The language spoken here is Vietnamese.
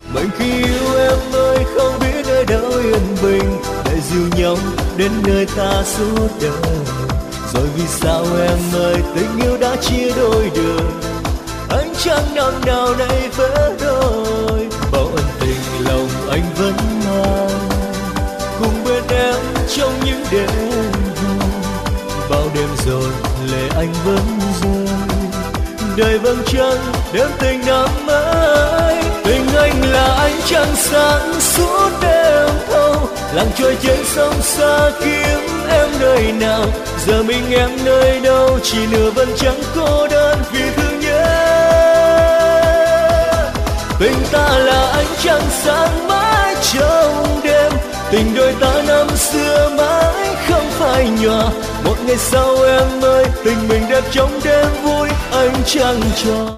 Mình khi yêu em ơi không biết nơi đâu yên bình để dìu nhau đến nơi ta suốt đời. Rồi vì sao em ơi tình yêu đã chia đôi đường, anh chẳng năm nào nay vỡ đôi. Bao ân tình lòng anh vẫn mang cùng bên em trong những đêm vui. Bao đêm rồi lệ anh vẫn rơi, đời vầng trăng đêm tình năm ấy. Tình anh là ánh trăng sáng suốt đêm thâu, lặng trôi trên sông xa kiếm em nơi nào. Giờ mình em nơi đâu, chỉ nửa vầng trăng cô đơn vì thương nhớ. Tình ta là ánh trăng sáng mãi trong đêm, tình đôi ta năm xưa mãi không phai nhòa. Một ngày sau em ơi, tình mình đẹp trong đêm vui anh chẳng cho.